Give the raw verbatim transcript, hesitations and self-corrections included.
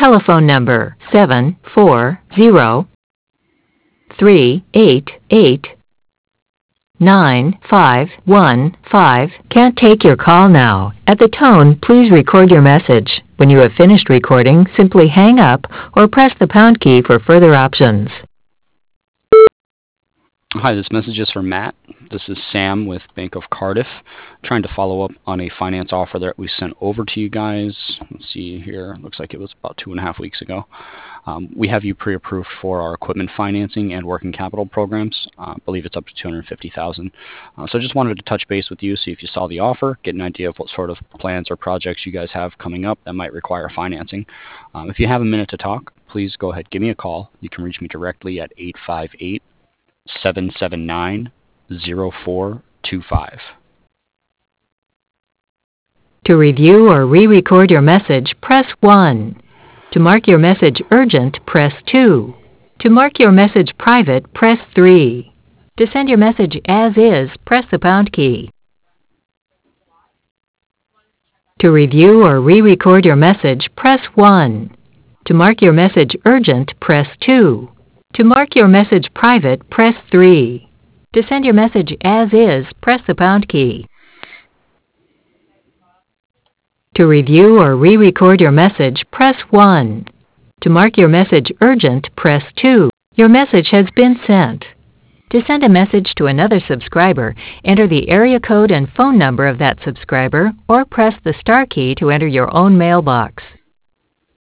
telephone number seven four zero, three eight eight, nine five one five. Can't take your call now. At the tone, please record your message. When you have finished recording, simply hang up or press the pound key for further options. Hi, this message is for Matt. This is Sam with Bank of Cardiff, trying to follow up on a finance offer that we sent over to you guys. Let's see here. Looks like it was about two and a half weeks ago. Um, we have you pre-approved for our equipment financing and working capital programs. Uh, I believe it's up to two hundred fifty thousand dollars. Uh, so I just wanted to touch base with you, see if you saw the offer, get an idea of what sort of plans or projects you guys have coming up that might require financing. Um, if you have a minute to talk, please go ahead, give me a call. You can reach me directly at eight five eight, seven seven nine, zero four two five. To review or re-record your message, press one. To mark your message urgent, press two. To mark your message private, press three. To send your message as is, press the pound key. To review or re-record your message, press one. To mark your message urgent, press two. To mark your message private, press three. To send your message as is, press the pound key. To review or re-record your message, press one. To mark your message urgent, press two. Your message has been sent. To send a message to another subscriber, enter the area code and phone number of that subscriber, or press the star key to enter your own mailbox.